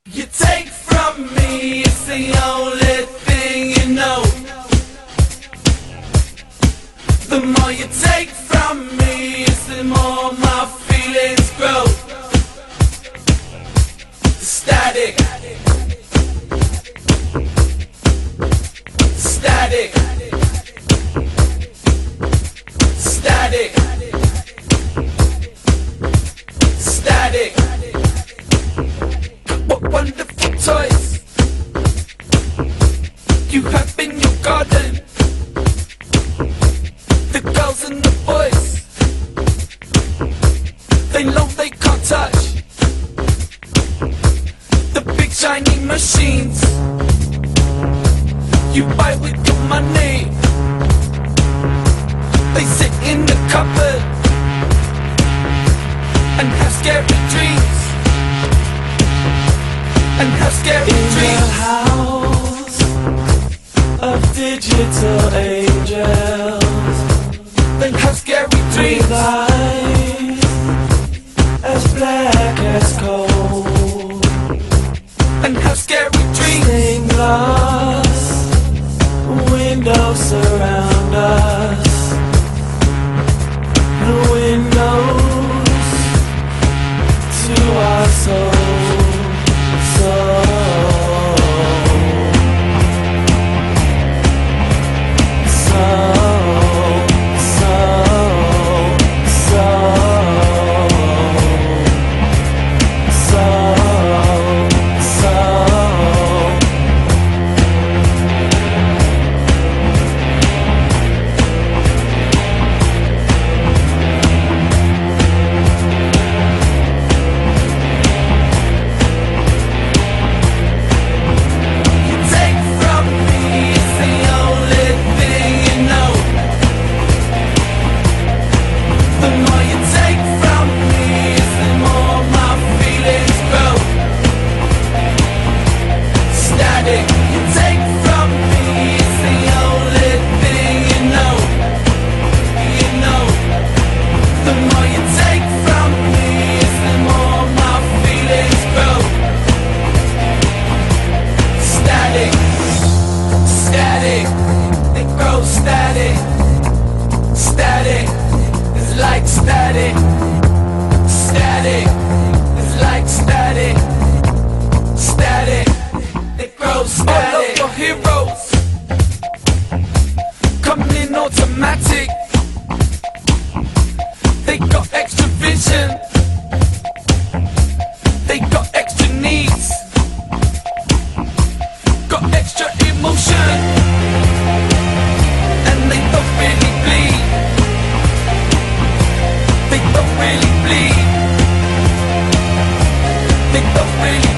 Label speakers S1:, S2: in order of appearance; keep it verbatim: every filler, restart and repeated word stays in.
S1: You take from me, it's the only thing you know. The more you take from me, it's the more my feelings grow. Static, static, static, static. What wonderful toys you have in your garden. The girls and the boys, they know they can't touch the big shiny machines you buy with your money. They sit in the cupboard and have scary dreams, and have scary
S2: in
S1: dreams.
S2: the house of digital angels,
S1: They have scary
S2: with
S1: dreams.
S2: eyes as black as coal,
S1: And have scary dreams.
S2: stained glass windows surround us. The windows to our soul, soul, soul, soul, soul, soul, soul.
S1: You take from me, it's the only thing you know. The more you take from me, it's the more my feelings grow. Static, you take from me, it's the only thing you know. You know. The more you take from me, it's the more my feelings grow. Static, static, they grow static. Static, it's like static. Static, it's like static. Static, they grow static. All of your heroes come in automatic. They got extra vision. They got extra needs. Got extra emotion. And they don't really bleed. They don't really bleed. They don't really